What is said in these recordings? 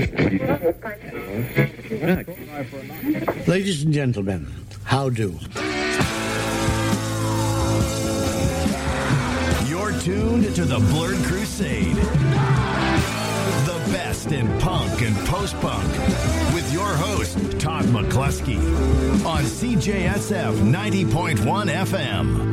Ladies and gentlemen, how do? You're tuned to the Blurred Crusade. The best in punk and post-punk with your host, Todd McCluskey on CJSF 90.1 FM.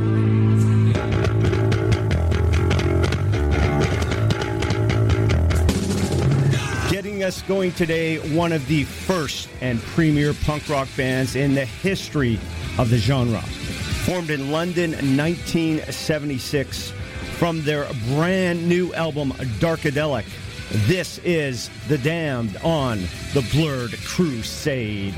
Getting us going today, one of the first and premier punk rock bands in the history of the genre. Formed in London in 1976 from their brand new album, Darkadelic. This is The Damned on the Blurred Crusade.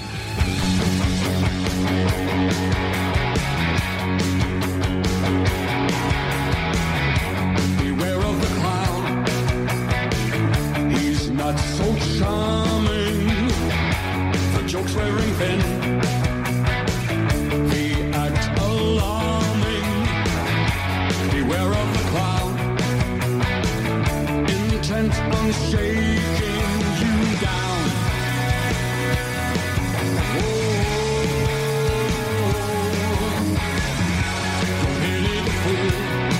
Beware of the clown. He's not so charming. The joke's wearing thin. He acts alarming. Beware of the clown. Intent on shaking you down. Don't pity the fool.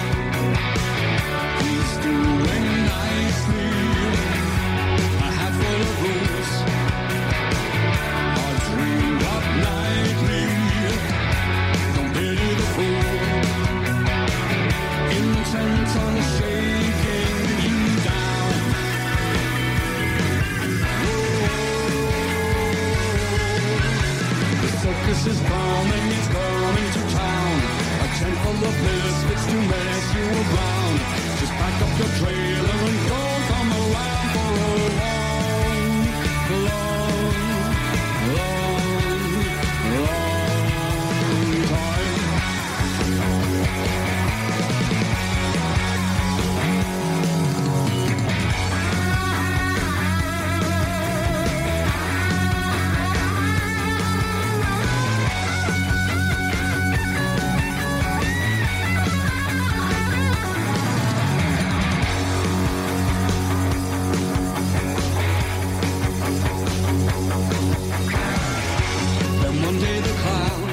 He's doing nicely. A handful of rules are dreamed up nightly. Don't pity the fool. Intent on shaking you down. The circus is coming, it's coming to town. A tent full of misfits to mess you around. Just pack up your trailer and don't come around for a long time. Then one day the clown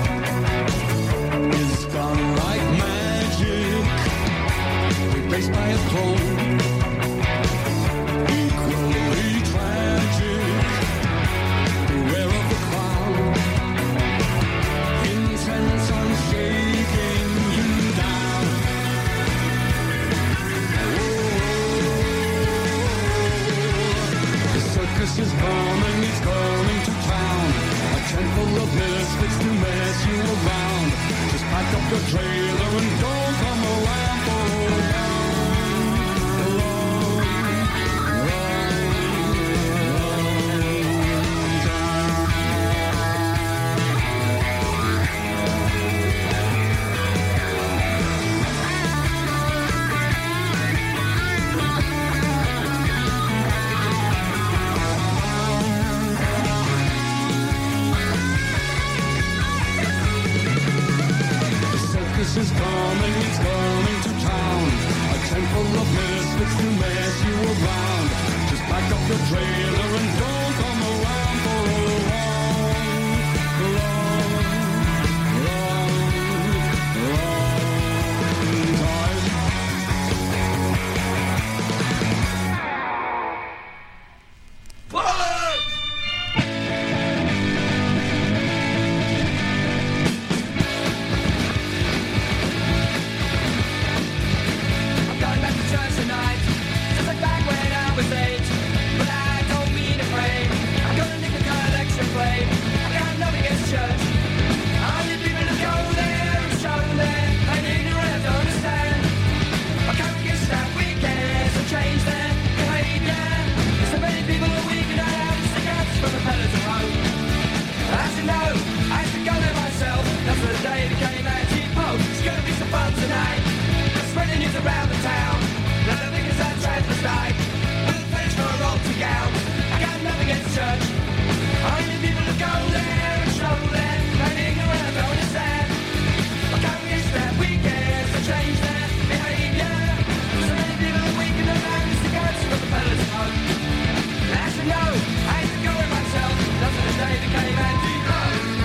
is gone like magic, replaced by a clone, equally tragic. Beware of the clown, intent on shaking you down. The circus is coming, it's coming to town. A tent full of misfits to mess you around. Just pack up your trailer and don't come around for a long The circus is coming, it's coming to town. A tent full of misfits to mess you around. Just pack up your trailer and don't come around for a long time. I'm going back to church tonight, just like back when I was 8. But I don't mean afraid. should know, I used to go with myself, just the day became anti-punk.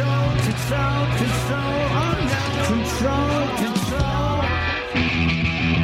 Control, control, control.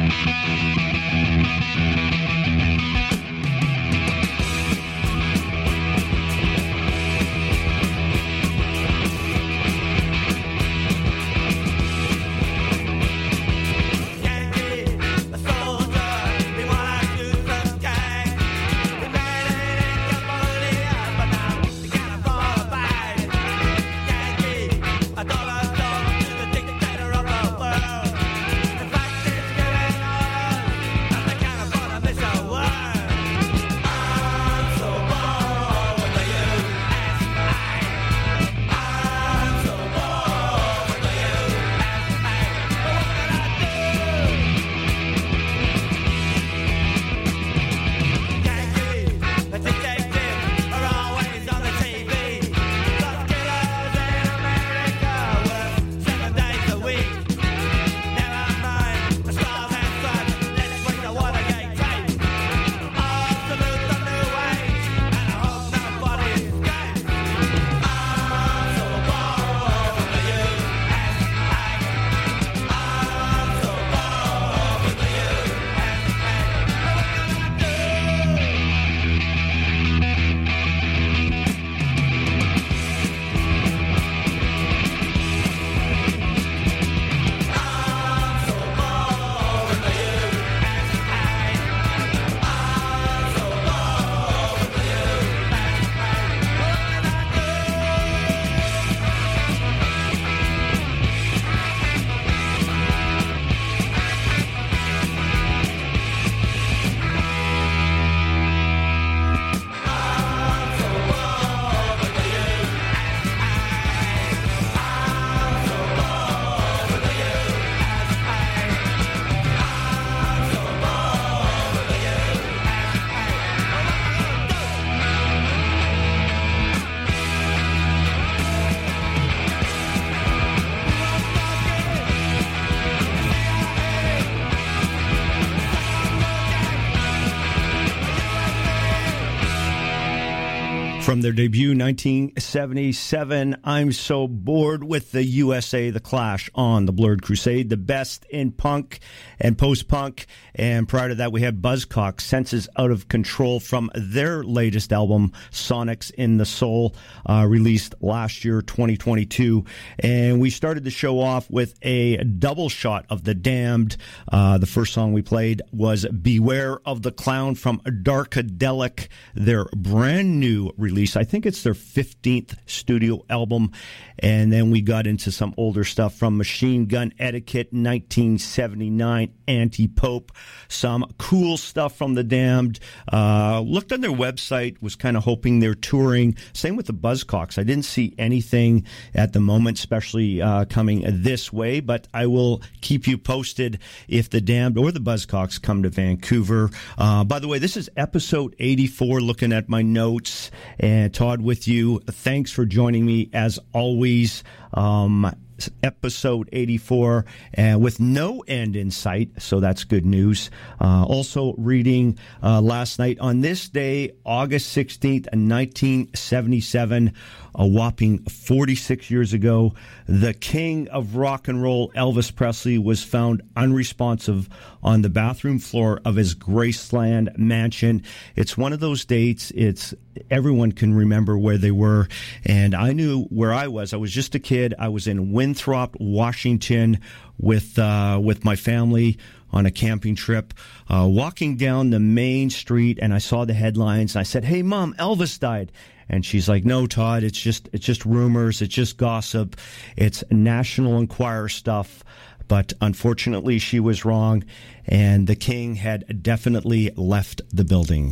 From their debut, 1977, I'm So Bored with the USA, The Clash on the Blurred Crusade, the best in punk and post-punk. And prior to that, we had Buzzcocks, Senses Out of Control, from their latest album, Sonics in the Soul, released last year, 2022. And we started the show off with a double shot of The Damned. The first song we played was Beware of the Clown from Darkadelic, their brand new release. I think it's their 15th studio album. And then we got into some older stuff from Machine Gun Etiquette, 1979, Anti-Pope, some cool stuff from The Damned. Looked on their website, was kind of hoping they're touring. Same with the Buzzcocks. I didn't see anything at the moment, especially coming this way, but I will keep you posted if The Damned or the Buzzcocks come to Vancouver. By the way, this is episode 84, looking at my notes. And Todd with you. Thanks for joining me as always. Episode 84 with no end in sight, so that's good news. Also reading last night, on this day, August 16th, 1977, a whopping 46 years ago, the king of rock and roll, Elvis Presley, was found unresponsive on the bathroom floor of his Graceland mansion. It's one of those dates, everyone can remember where they were, and I knew where I was. I was just a kid. I was in Winthrop, Washington, with my family on a camping trip, walking down the main street, and I saw the headlines. I said, "Hey, Mom, Elvis died." And she's like, "No, Todd, it's just rumors. It's just gossip. It's National Enquirer stuff." But unfortunately, she was wrong, and the king had definitely left the building.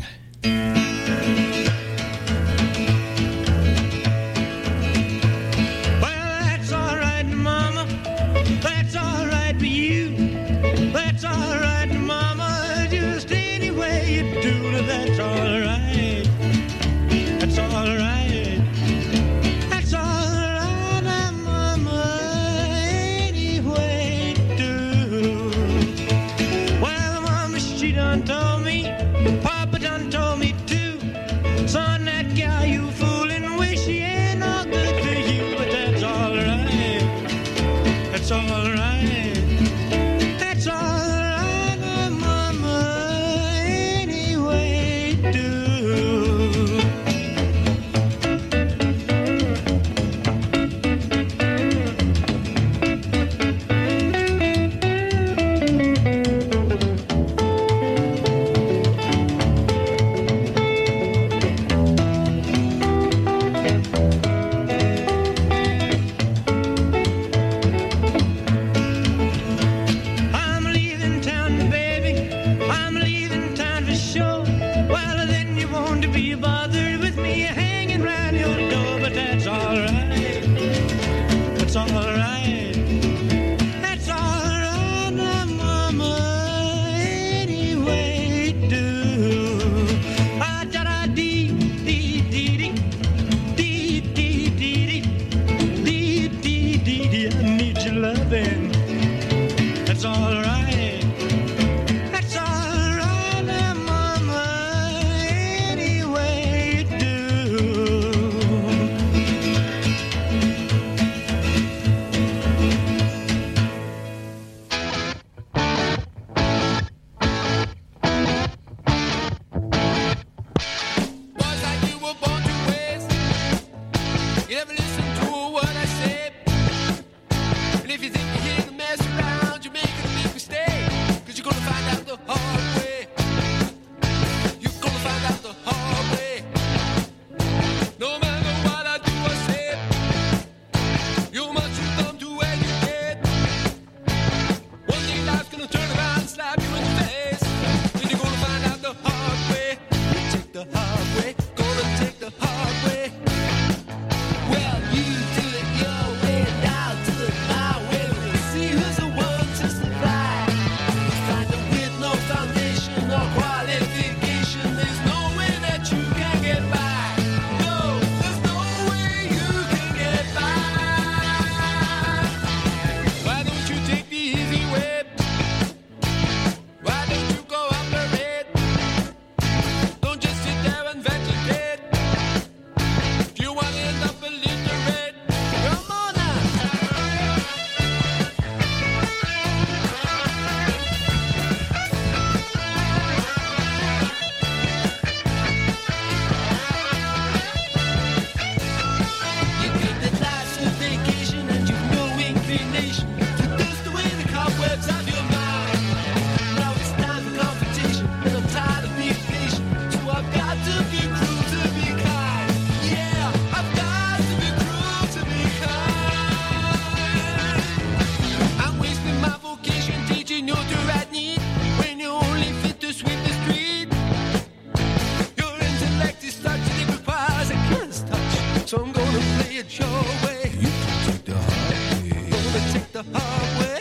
say it your way. You can take the hard way. Gonna take the hard way.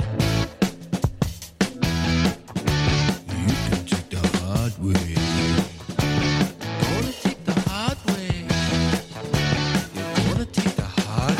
You can take the hard way. Gonna take the hard way. You're gonna take the hard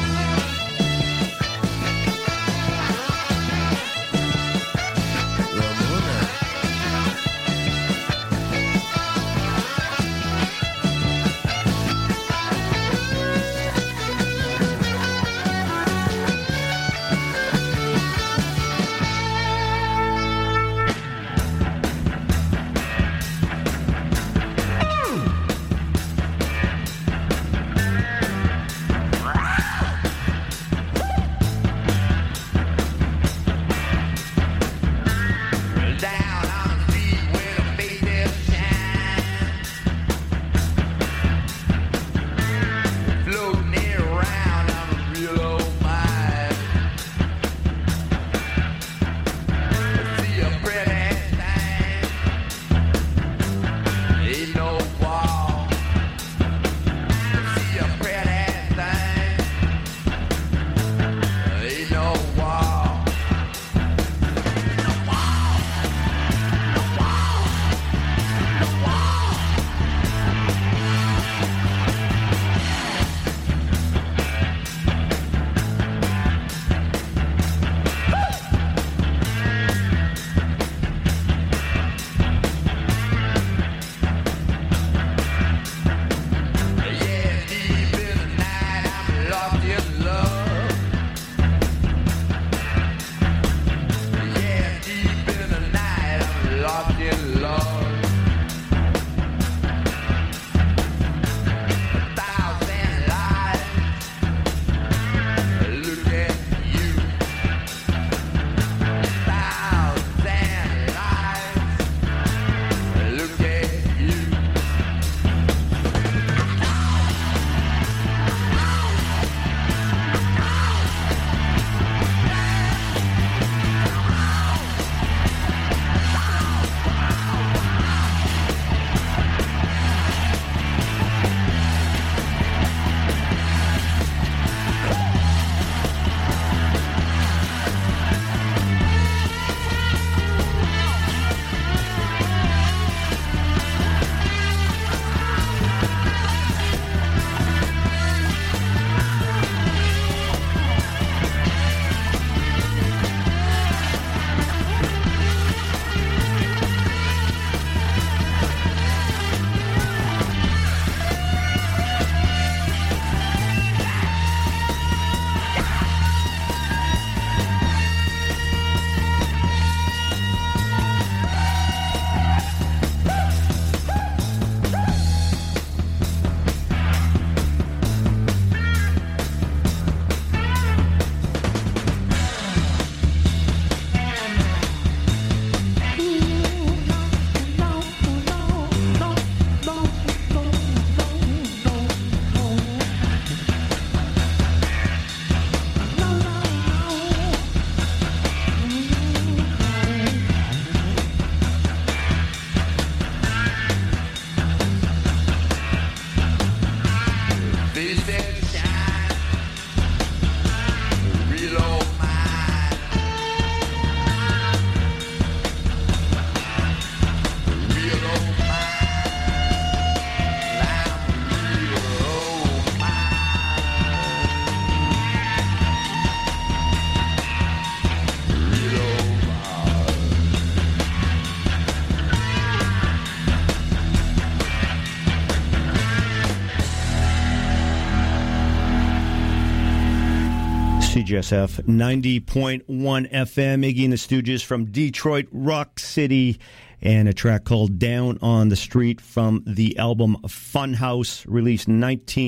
CJSF 90.1 FM. Iggy and the Stooges from Detroit Rock City, and a track called Down on the Street from the album Funhouse, released in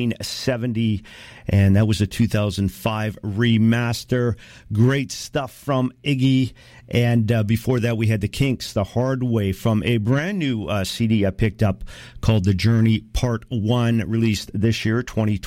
1970, and that was a 2005 remaster. Great stuff from Iggy. And before that, we had the Kinks, The Hard Way, from a brand new CD I picked up called The Journey Part 1, released this year,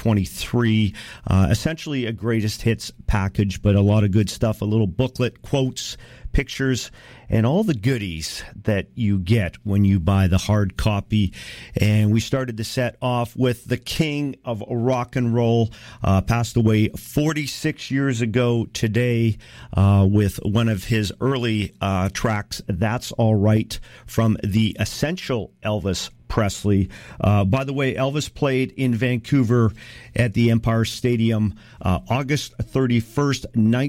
2023. Essentially a greatest hits package, but a lot of good stuff, a little booklet, quotes, pictures, and all the goodies that you get when you buy the hard copy. And we started the set off with the king of rock and roll, passed away 46 years ago today, with one of his early tracks, That's All Right, from the Essential Elvis Presley. By the way, Elvis played in Vancouver at the Empire Stadium August 31st,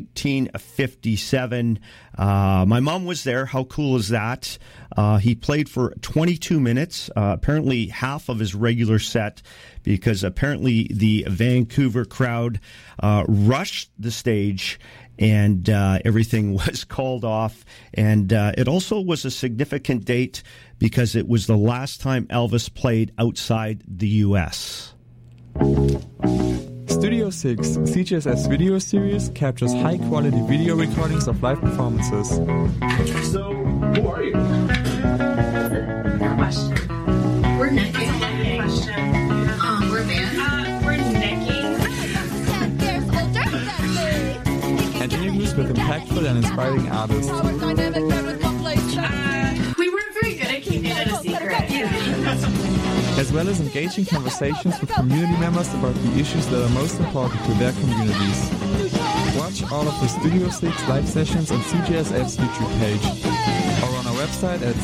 1957. My mom was there. How cool is that? He played for 22 minutes, apparently half of his regular set, because apparently the Vancouver crowd rushed the stage and everything was called off. And it also was a significant date because it was the last time Elvis played outside the U.S. Studio 6, CJSF's video series, captures high-quality video recordings of live performances. So, who are you? Question. We're necking. We're a band. We're necking. Interviews with impactful and inspiring artists. We weren't very good at keeping it a secret. As well as engaging conversations with community members about the issues that are most important to their communities. Watch all of the Studio 6 live sessions on CJSF's YouTube page or on our website at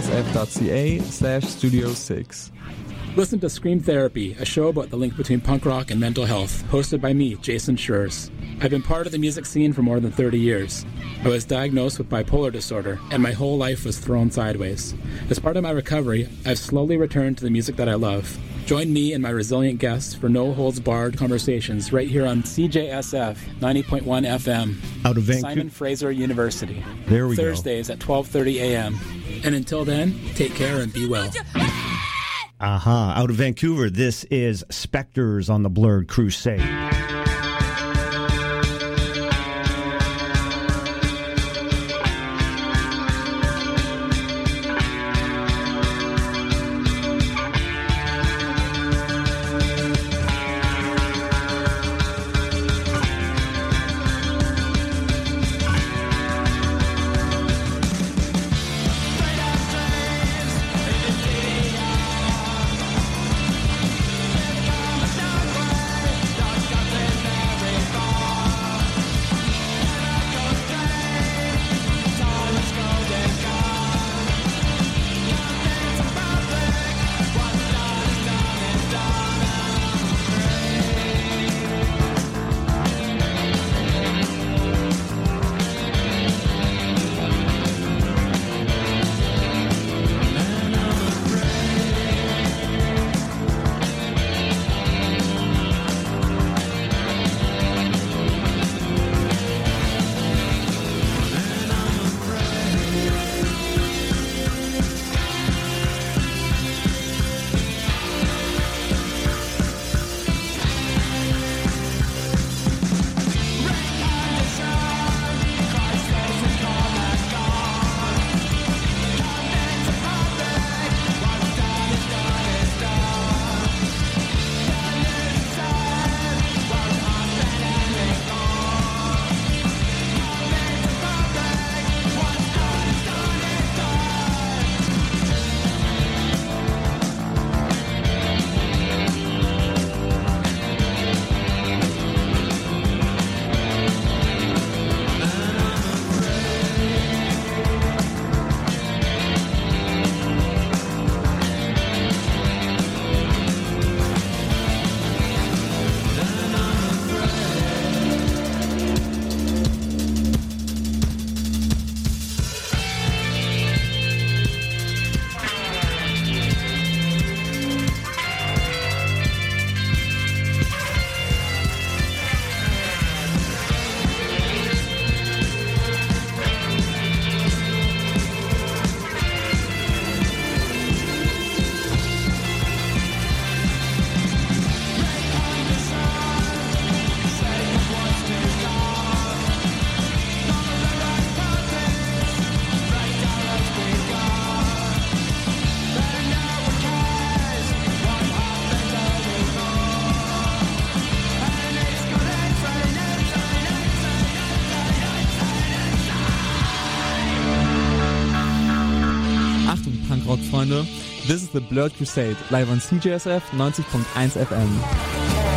cjsf.ca/Studio6. Listen to Scream Therapy, a show about the link between punk rock and mental health, hosted by me, Jason Schurz. I've been part of the music scene for more than 30 years. I was diagnosed with bipolar disorder, and my whole life was thrown sideways. As part of my recovery, I've slowly returned to the music that I love. Join me and my resilient guests for no-holds-barred conversations right here on CJSF 90.1 FM. Out of Vancouver. Simon Fraser University. There we Thursdays at 12:30 a.m. And until then, take care and be well. Out of Vancouver, this is Spectres on the Blurred Crusade. Got Achtung, Punkrock-Freunde, this is the Blurred Crusade, live on CJSF 90.1 FM.